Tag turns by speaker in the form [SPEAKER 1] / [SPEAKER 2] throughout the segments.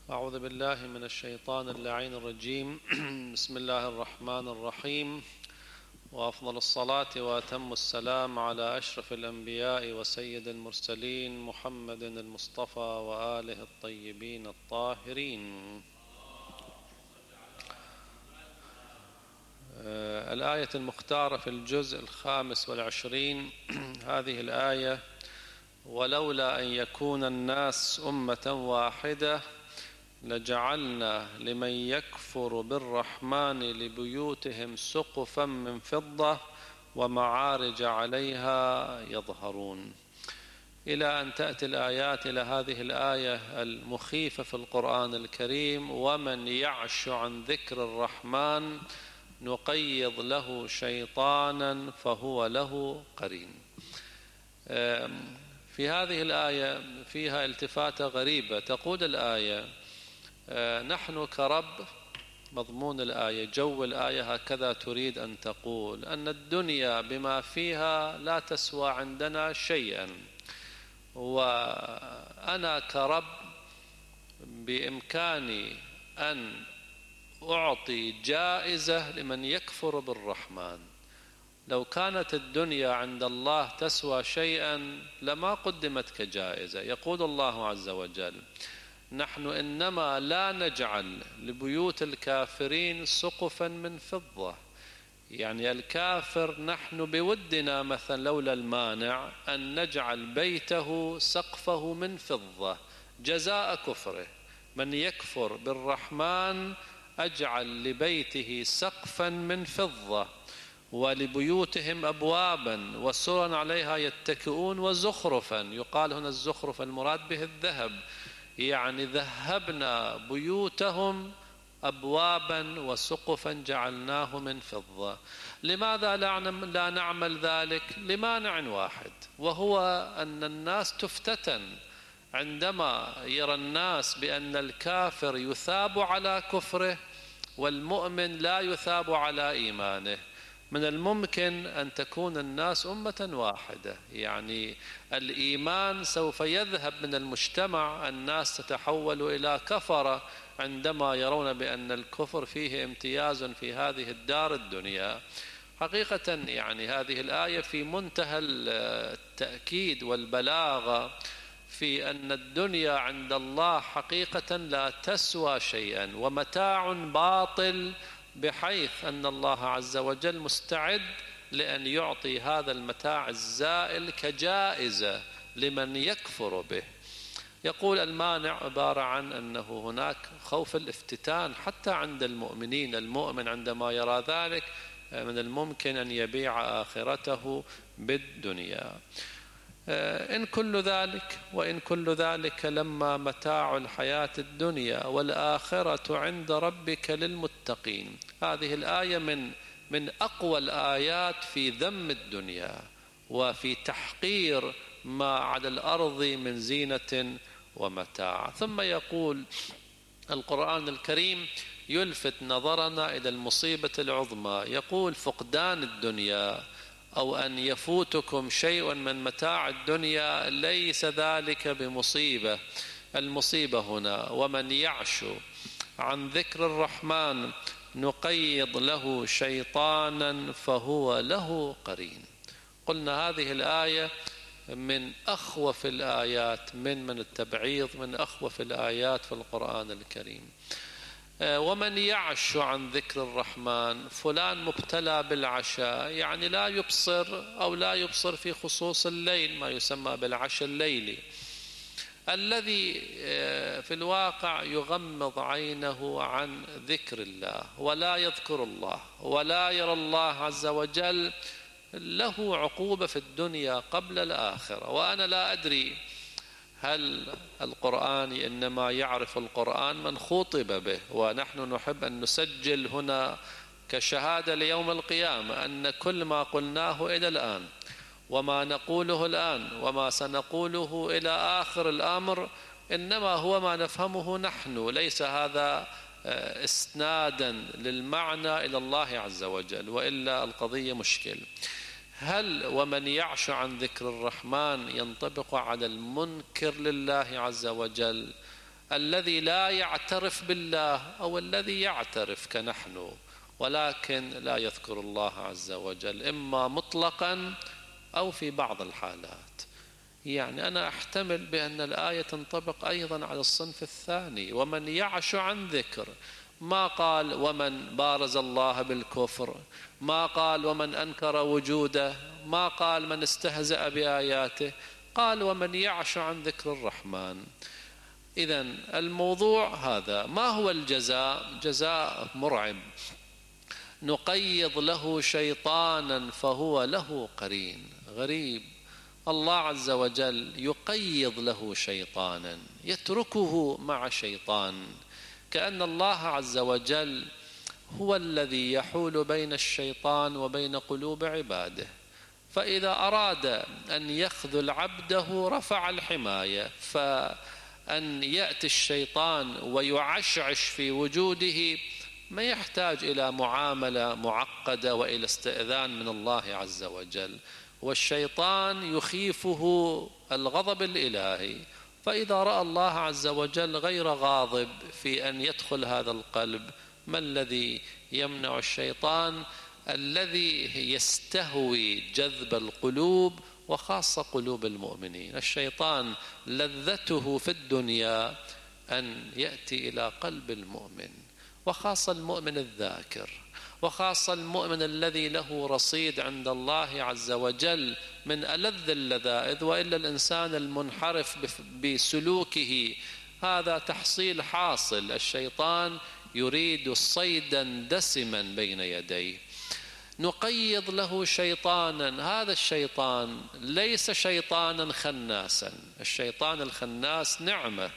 [SPEAKER 1] أعوذ بالله من الشيطان اللعين الرجيم. بسم الله الرحمن الرحيم، وأفضل الصلاة وأتم السلام على أشرف الأنبياء وسيد المرسلين محمد المصطفى وآله الطيبين الطاهرين. الآية المختارة في الجزء 25 هذه الآية: ولولا أن يكون الناس أمة واحدة لجعلنا لمن يكفر بالرحمن لبيوتهم سقفا من فضة ومعارج عليها يظهرون، إلى أن تأتي الآيات إلى هذه الآية المخيفة في القرآن الكريم: ومن يعش عن ذكر الرحمن نقيض له شيطانا فهو له قرين. في هذه الآية فيها التفاتة غريبة. تقول الآية: نحن كرب، مضمون الآية جو الآية هكذا تريد أن تقول أن الدنيا بما فيها لا تسوى عندنا شيئا، وأنا كرب بإمكاني أن أعطي جائزة لمن يكفر بالرحمن. لو كانت الدنيا عند الله تسوى شيئا لما قدمت كجائزة. يقول الله عز وجل: نحن إنما لا نجعل لبيوت الكافرين سقفا من فضة. يعني الكافر نحن بودنا مثلا لولا المانع أن نجعل بيته سقفه من فضة جزاء كفره. من يكفر بالرحمن أجعل لبيته سقفا من فضة ولبيوتهم أبوابا وسرا عليها يتكئون وزخرفا. يقال هنا الزخرف المراد به الذهب، يعني ذهبنا بيوتهم أبوابا وسقفا جعلناه من فضة. لماذا لا نعمل ذلك؟ لمانع واحد، وهو أن الناس تفتتن عندما يرى الناس بأن الكافر يثاب على كفره والمؤمن لا يثاب على إيمانه. من الممكن أن تكون الناس أمة واحدة، يعني الإيمان سوف يذهب من المجتمع، الناس تتحول إلى كفرة عندما يرون بأن الكفر فيه امتياز في هذه الدار الدنيا. حقيقة يعني هذه الآية في منتهى التأكيد والبلاغة في أن الدنيا عند الله حقيقة لا تسوى شيئا ومتاع باطل، بحيث أن الله عز وجل مستعد لأن يعطي هذا المتاع الزائل كجائزة لمن يكفر به. يقول المانع عبارة عن أنه هناك خوف الافتتان حتى عند المؤمنين. المؤمن عندما يرى ذلك من الممكن أن يبيع آخرته بالدنيا. إن كل ذلك لما متاع الحياة الدنيا والآخرة عند ربك للمتقين. هذه الآية من أقوى الآيات في ذم الدنيا وفي تحقير ما على الأرض من زينة ومتاع. ثم يقول القرآن الكريم يلفت نظرنا إلى المصيبة العظمى، يقول: فقدان الدنيا أو أن يفوتكم شيء من متاع الدنيا ليس ذلك بمصيبة. المصيبة هنا: ومن يعش عن ذكر الرحمن نقيض له شيطانا فهو له قرين. قلنا هذه الآية من أخوف الآيات من التبعيض، من أخوف الآيات في القرآن الكريم. ومن يعش عن ذكر الرحمن، فلان مبتلى بالعشاء، يعني لا يبصر أو لا يبصر في خصوص الليل، ما يسمى بالعشاء الليلي، الذي في الواقع يغمض عينه عن ذكر الله ولا يذكر الله ولا يرى الله عز وجل، له عقوبة في الدنيا قبل الآخرة. وأنا لا أدري هل القرآن إنما يعرف القرآن من خُطب به، ونحن نحب أن نسجل هنا كشهادة ليوم القيامة أن كل ما قلناه إلى الآن وما نقوله الآن وما سنقوله إلى آخر الأمر إنما هو ما نفهمه نحن، ليس هذا إسنادا للمعنى إلى الله عز وجل، وإلا القضية مشكل. هل ومن يعش عن ذكر الرحمن ينطبق على المنكر لله عز وجل الذي لا يعترف بالله أو الذي يعترف كنحن ولكن لا يذكر الله عز وجل، إما مطلقا أو في بعض الحالات. يعني أنا أحتمل بأن الآية تنطبق أيضا على الصنف الثاني، ومن يعش عن ذكر، ما قال ومن بارز الله بالكفر، ما قال ومن أنكر وجوده، ما قال من استهزأ بآياته، قال ومن يعش عن ذكر الرحمن. إذن الموضوع هذا. ما هو الجزاء؟ جزاء مرعب. نقيض له شيطانا فهو له قرين. غريب، الله عز وجل يقيض له شيطانا، يتركه مع شيطان، كأن الله عز وجل هو الذي يحول بين الشيطان وبين قلوب عباده. فإذا أراد أن يخذل عبده رفع الحماية، فأن يأتي الشيطان ويعشعش في وجوده ما يحتاج إلى معاملة معقدة وإلى استئذان من الله عز وجل. والشيطان يخيفه الغضب الإلهي، فإذا رأى الله عز وجل غير غاضب في أن يدخل هذا القلب، ما الذي يمنع الشيطان الذي يستهوي جذب القلوب وخاصة قلوب المؤمنين؟ الشيطان لذته في الدنيا أن يأتي إلى قلب المؤمن، وخاصة المؤمن الذاكر، وخاصة المؤمن الذي له رصيد عند الله عز وجل من ألذ اللذائذ. وإلا الإنسان المنحرف بسلوكه هذا تحصيل حاصل. الشيطان يريد صيدا دسما بين يديه. نقيض له شيطانا. هذا الشيطان ليس شيطانا خناسا. الشيطان الخناس نعمة،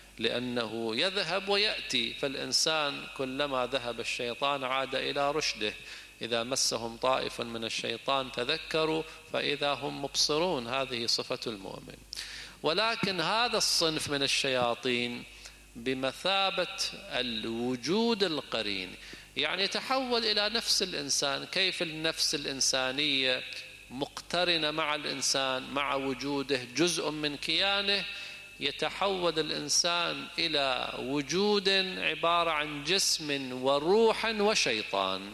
[SPEAKER 1] لأنه يذهب ويأتي، فالإنسان كلما ذهب الشيطان عاد إلى رشده. إذا مسهم طائف من الشيطان تذكروا فإذا هم مبصرون. هذه صفة المؤمن. ولكن هذا الصنف من الشياطين بمثابة الوجود القرين، يعني يتحول إلى نفس الإنسان. كيف النفس الإنسانية مقترنة مع الإنسان، مع وجوده جزء من كيانه، يتحول الإنسان إلى وجود عبارة عن جسم وروح وشيطان.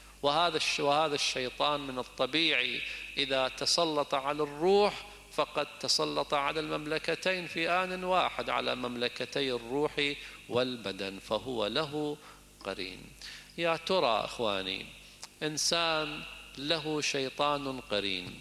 [SPEAKER 1] وهذا الشيطان من الطبيعي إذا تسلط على الروح فقد تسلط على المملكتين في آن واحد، على مملكتي الروح والبدن، فهو له قرين. يا ترى أخواني، إنسان له شيطان قرين،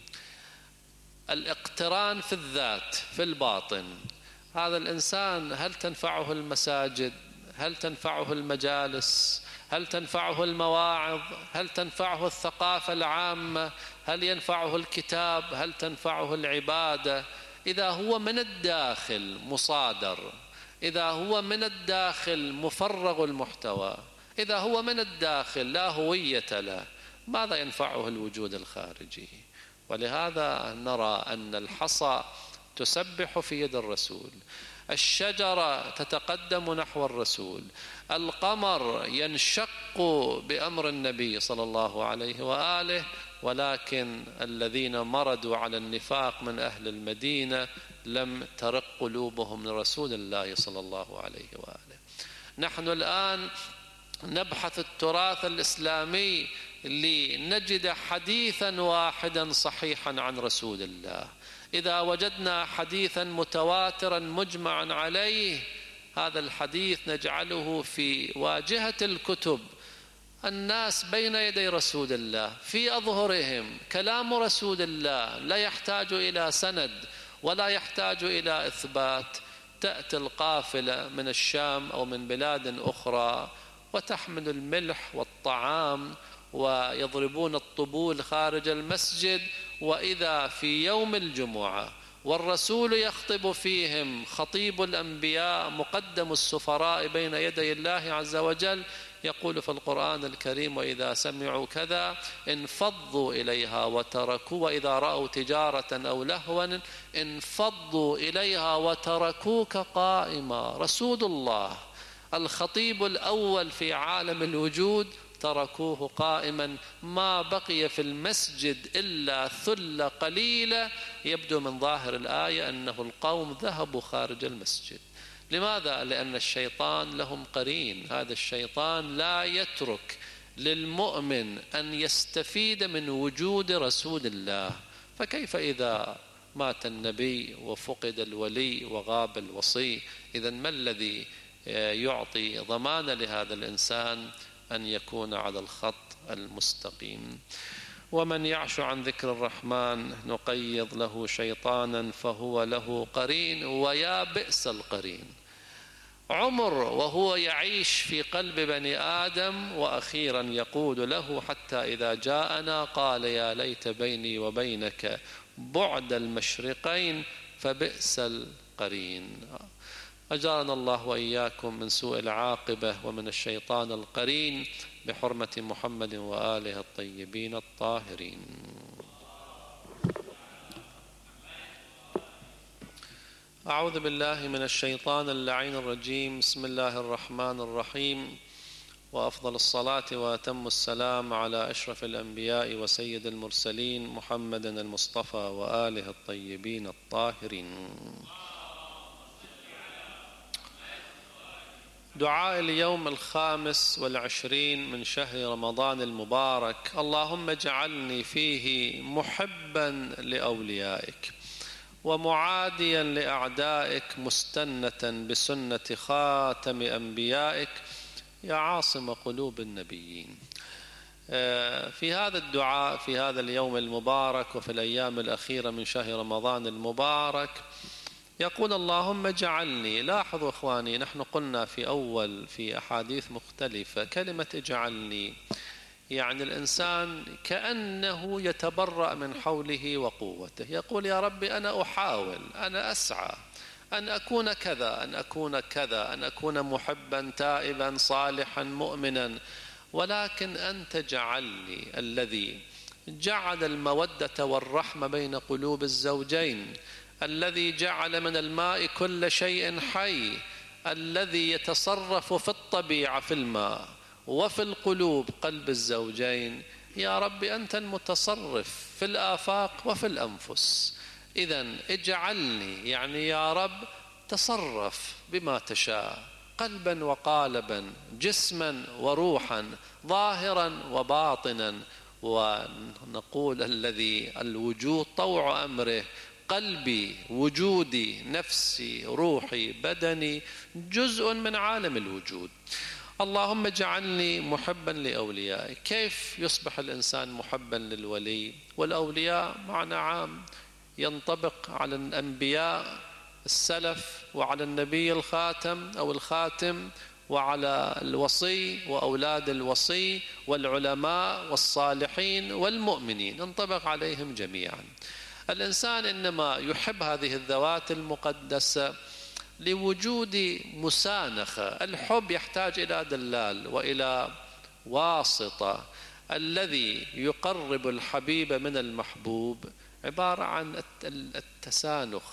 [SPEAKER 1] الاقتران في الذات في الباطن، هذا الإنسان هل تنفعه المساجد؟ هل تنفعه المجالس؟ هل تنفعه المواعظ؟ هل تنفعه الثقافة العامة؟ هل ينفعه الكتاب؟ هل تنفعه العبادة؟ إذا هو من الداخل مصادر، إذا هو من الداخل مفرغ المحتوى، إذا هو من الداخل لا هوية له، ماذا ينفعه الوجود الخارجي؟ ولهذا نرى أن الحصى تسبح في يد الرسول، الشجرة تتقدم نحو الرسول، القمر ينشق بأمر النبي صلى الله عليه وآله. ولكن الذين مردوا على النفاق من أهل المدينة لم ترق قلوبهم لرسول الله صلى الله عليه وآله. نحن الآن نبحث التراث الإسلامي لنجد حديثا واحدا صحيحا عن رسول الله. إذا وجدنا حديثا متواترا مجمعا عليه، هذا الحديث نجعله في واجهة الكتب. الناس بين يدي رسول الله في أظهرهم كلام رسول الله، لا يحتاج إلى سند ولا يحتاج إلى إثبات. تأتي القافلة من الشام أو من بلاد أخرى وتحمل الملح والطعام ويضربون الطبول خارج المسجد، وإذا في يوم الجمعة والرسول يخطب فيهم خطيب الأنبياء مقدم السفراء بين يدي الله عز وجل، يقول في القرآن الكريم: وإذا سمعوا كذا انفضوا إليها وتركوا، وإذا رأوا تجارة أو لهوا انفضوا إليها وتركوك قائما. رسول الله الخطيب الأول في عالم الوجود تركوه قائما، ما بقي في المسجد إلا ثلة قليلة. يبدو من ظاهر الآية أنه القوم ذهبوا خارج المسجد. لماذا؟ لأن الشيطان لهم قرين. هذا الشيطان لا يترك للمؤمن أن يستفيد من وجود رسول الله. فكيف إذا مات النبي وفقد الولي وغاب الوصي؟ إذن ما الذي يعطي ضمان لهذا الإنسان أن يكون على الخط المستقيم؟ ومن يعش عن ذكر الرحمن نقيض له شيطانا فهو له قرين ويا بئس القرين. عمر وهو يعيش في قلب بني آدم، وأخيرا يقول له حتى إذا جاءنا قال يا ليت بيني وبينك بعد المشرقين فبئس القرين. أجارنا الله وإياكم من سوء العاقبة ومن الشيطان القرين بحرمة محمد وآله الطيبين الطاهرين. أعوذ بالله من الشيطان اللعين الرجيم. بسم الله الرحمن الرحيم، وأفضل الصلاة وأتم السلام على أشرف الأنبياء وسيد المرسلين محمد المصطفى وآله الطيبين الطاهرين. دعاء اليوم 25 من شهر رمضان المبارك: اللهم اجعلني فيه محبا لأوليائك ومعاديا لأعدائك مستنة بسنة خاتم أنبيائك يا عاصم قلوب النبيين. في هذا الدعاء في هذا اليوم المبارك وفي الأيام الأخيرة من شهر رمضان المبارك يقول اللهم اجعلني. لاحظوا إخواني، نحن قلنا في أحاديث مختلفة كلمة اجعلني يعني الإنسان كأنه يتبرأ من حوله وقوته، يقول يا ربي أنا أحاول، أنا أسعى أن أكون كذا، أن أكون كذا، أن أكون محبا تائبا صالحا مؤمنا، ولكن أنت جعلني الذي جعل المودة والرحمة بين قلوب الزوجين، الذي جعل من الماء كل شيء حي، الذي يتصرف في الطبيعة في الماء وفي القلوب قلب الزوجين. يا رب أنت المتصرف في الآفاق وفي الأنفس، إذن اجعلني يعني يا رب تصرف بما تشاء، قلبا وقالبا، جسما وروحا، ظاهرا وباطنا. ونقول الذي الوجود طوع أمره، قلبي، وجودي، نفسي، روحي، بدني جزء من عالم الوجود. اللهم اجعلني محبا لأوليائك. كيف يصبح الإنسان محبا للولي؟ والأولياء معنى عام ينطبق على الأنبياء السلف وعلى النبي الخاتم أو الخاتم وعلى الوصي وأولاد الوصي والعلماء والصالحين والمؤمنين، ينطبق عليهم جميعا. الإنسان إنما يحب هذه الذوات المقدسة لوجود مسانخة. الحب يحتاج إلى دلال وإلى واسطة. الذي يقرب الحبيب من المحبوب عبارة عن التسانخ،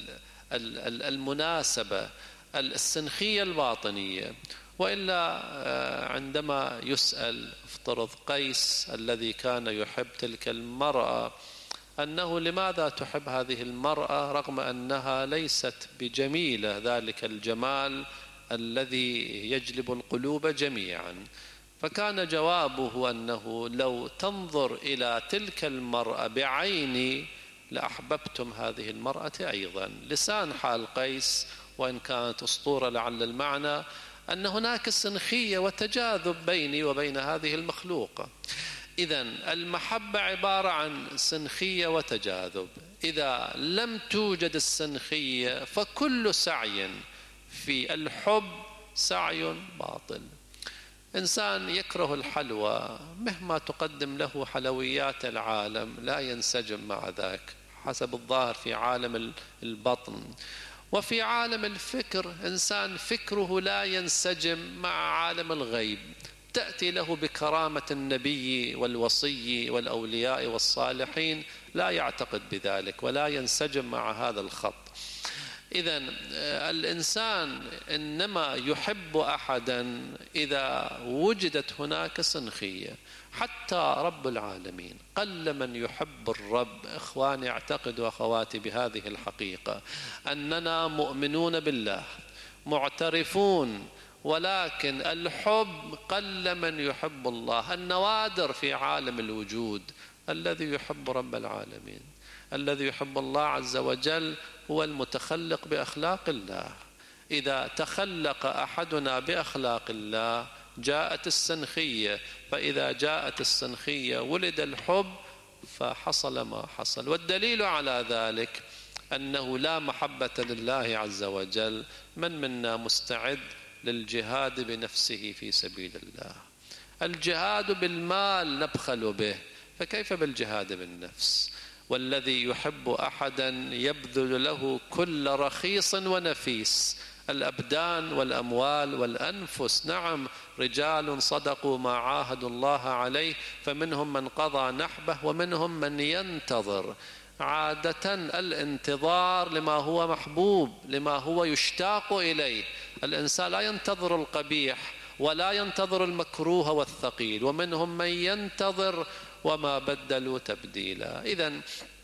[SPEAKER 1] المناسبة، السنخية الباطنية. وإلا عندما يسأل افترض قيس الذي كان يحب تلك المرأة أنه لماذا تحب هذه المرأة رغم أنها ليست بجميلة ذلك الجمال الذي يجلب القلوب جميعا، فكان جوابه أنه لو تنظر إلى تلك المرأة بعيني لأحببتم هذه المرأة أيضا. لسان حال قيس وإن كانت أسطورة لعل المعنى أن هناك سنخية وتجاذب بيني وبين هذه المخلوقة. إذن المحبة عبارة عن سنخية وتجاذب. إذا لم توجد السنخية فكل سعي في الحب سعي باطل. إنسان يكره الحلوى مهما تقدم له حلويات العالم لا ينسجم مع ذاك حسب الظاهر في عالم البطن. وفي عالم الفكر إنسان فكره لا ينسجم مع عالم الغيب، تأتي له بكرامة النبي والوصي والأولياء والصالحين لا يعتقد بذلك ولا ينسجم مع هذا الخط. إذن الإنسان إنما يحب أحدا إذا وجدت هناك سنخية. حتى رب العالمين قل من يحب الرب. إخواني اعتقدوا أخواتي بهذه الحقيقة أننا مؤمنون بالله معترفون، ولكن الحب قل من يحب الله. النوادر في عالم الوجود الذي يحب رب العالمين، الذي يحب الله عز وجل هو المتخلق بأخلاق الله. إذا تخلق أحدنا بأخلاق الله جاءت السنخية، فإذا جاءت السنخية ولد الحب، فحصل ما حصل. والدليل على ذلك أنه لا محبة لله عز وجل من منا مستعد للجهاد بنفسه في سبيل الله. الجهاد بالمال نبخل به، فكيف بالجهاد بالنفس؟ والذي يحب أحدا يبذل له كل رخيص ونفيس، الأبدان والأموال والأنفس. نعم، رجال صدقوا ما عاهدوا الله عليه، فمنهم من قضى نحبه ومنهم من ينتظر. عادة الانتظار لما هو محبوب، لما هو يشتاق إليه. الإنسان لا ينتظر القبيح ولا ينتظر المكروه والثقيل، ومنهم من ينتظر وما بدلوا تبديلا. إذن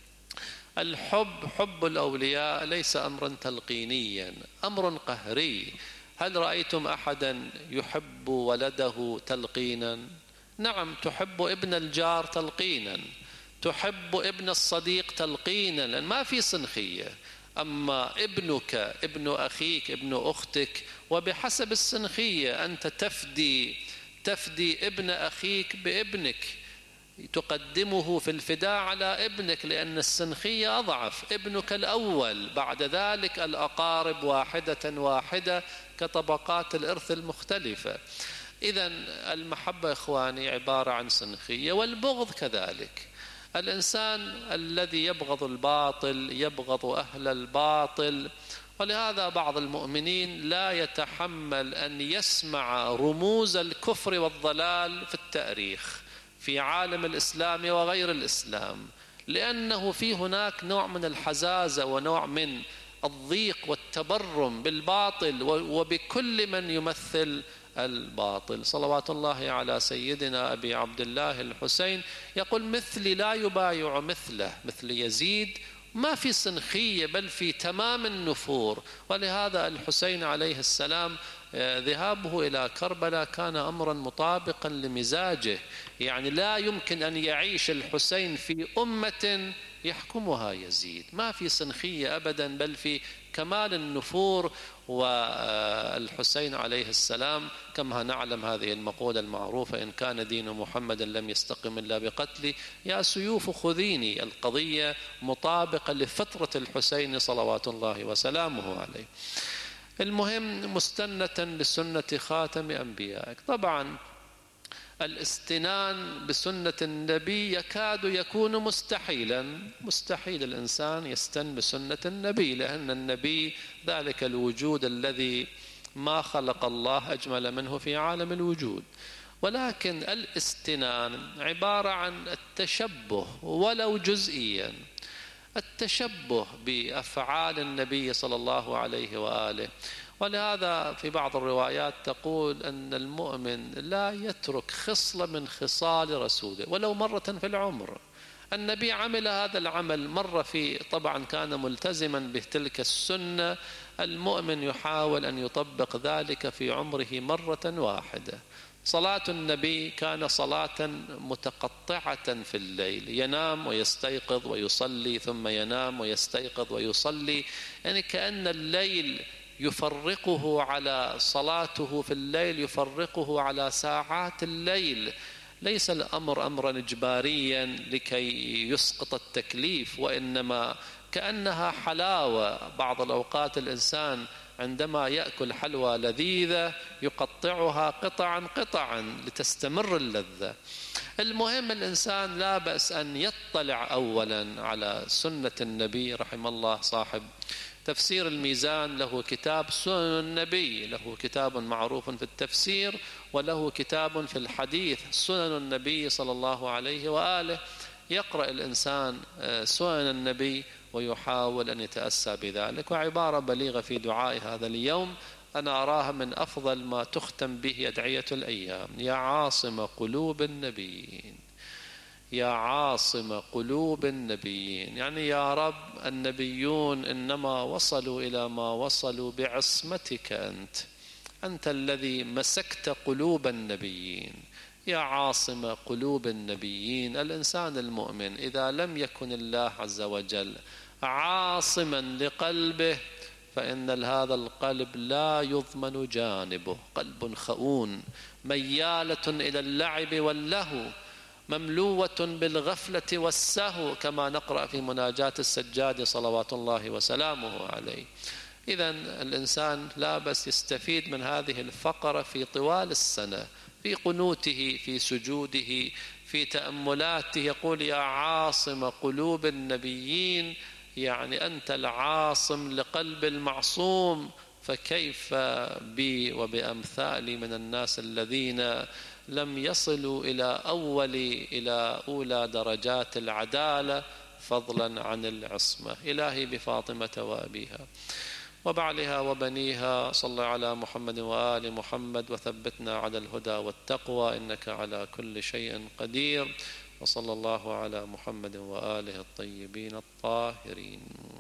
[SPEAKER 1] الحب، حب الأولياء، ليس أمرا تلقينيا، أمر قهري. هل رأيتم أحدا يحب ولده تلقينا؟ نعم، تحب ابن الجار تلقينا، تحب ابن الصديق تلقينا، لأن ما في سنخية. أما ابنك، ابن أخيك، ابن أختك، وبحسب السنخية أنت تفدي ابن أخيك بابنك، تقدمه في الفداء على ابنك، لأن السنخية أضعف. ابنك الأول، بعد ذلك الأقارب واحدة واحدة كطبقات الإرث المختلفة. إذن المحبة إخواني عبارة عن سنخية، والبغض كذلك. الإنسان الذي يبغض الباطل يبغض أهل الباطل، ولهذا بعض المؤمنين لا يتحمل أن يسمع رموز الكفر والضلال في التاريخ، في عالم الإسلام وغير الإسلام، لأنه في هناك نوع من الحزازة ونوع من الضيق والتبرم بالباطل وبكل من يمثل الباطل. صلوات الله على سيدنا أبي عبد الله الحسين، يقول: مثلي لا يبايع مثله، مثل يزيد ما في سنخية بل في تمام النفور. ولهذا الحسين عليه السلام ذهابه إلى كربلاء كان أمرا مطابقا لمزاجه، يعني لا يمكن أن يعيش الحسين في أمة يحكمها يزيد، ما في سنخية أبدا بل في كمال النفور. والحسين عليه السلام كما نعلم هذه المقولة المعروفة: إن كان دين محمد لم يستقم إلا بقتلي، يا سيوف خذيني. القضية مطابقة لفطرة الحسين صلوات الله وسلامه عليه. المهم مستنة لسنة خاتم أنبيائك. طبعا الاستنان بسنة النبي يكاد يكون مستحيلا، مستحيل الإنسان يستن بسنة النبي، لأن النبي ذلك الوجود الذي ما خلق الله أجمل منه في عالم الوجود. ولكن الاستنان عبارة عن التشبه ولو جزئيا، التشبه بأفعال النبي صلى الله عليه وآله. ولهذا في بعض الروايات تقول أن المؤمن لا يترك خصلة من خصال رسوله ولو مرة في العمر. النبي عمل هذا العمل مرة، طبعا كان ملتزما بتلك السنة. المؤمن يحاول أن يطبق ذلك في عمره مرة واحدة. صلاة النبي كان صلاة متقطعة في الليل، ينام ويستيقظ ويصلي، ثم ينام ويستيقظ ويصلي، يعني كأن الليل يفرقه على صلاته في الليل، يفرقه على ساعات الليل. ليس الأمر أمرا إجباريا لكي يسقط التكليف، وإنما كأنها حلاوة. بعض الأوقات الإنسان عندما يأكل حلوى لذيذة يقطعها قطعا قطعا لتستمر اللذة. المهم الإنسان لا بأس أن يطلع أولا على سنة النبي. رحم الله صاحب تفسير الميزان، له كتاب سنن النبي، له كتاب معروف في التفسير وله كتاب في الحديث، سنن النبي صلى الله عليه وآله. يقرأ الإنسان سنن النبي ويحاول أن يتأسى بذلك. وعبارة بليغة في دعاء هذا اليوم أنا أراها من أفضل ما تختم به أدعية الأيام: يا عاصم قلوب النبيين، يا عاصم قلوب النبيين، يعني يا رب النبيون إنما وصلوا إلى ما وصلوا بعصمتك أنت الذي مسكت قلوب النبيين. يا عاصم قلوب النبيين، الإنسان المؤمن إذا لم يكن الله عز وجل عاصما لقلبه فإن هذا القلب لا يضمن جانبه، قلب خؤون ميالة إلى اللعب واللهو، مملوة بالغفلة والسهو، كما نقرأ في مناجاة السجاد صلوات الله وسلامه عليه. إذن الإنسان لا بس يستفيد من هذه الفقرة في طوال السنة، في قنوته، في سجوده، في تأملاته، يقول يا عاصم قلوب النبيين، يعني أنت العاصم لقلب المعصوم، فكيف بي وبأمثالي من الناس الذين لم يصلوا إلى أولى درجات العدالة فضلا عن العصمة. إلهي بفاطمة وأبيها وبعلها وبنيها صل على محمد وآل محمد وثبتنا على الهدى والتقوى إنك على كل شيء قدير. وصلى الله على محمد وآله الطيبين الطاهرين.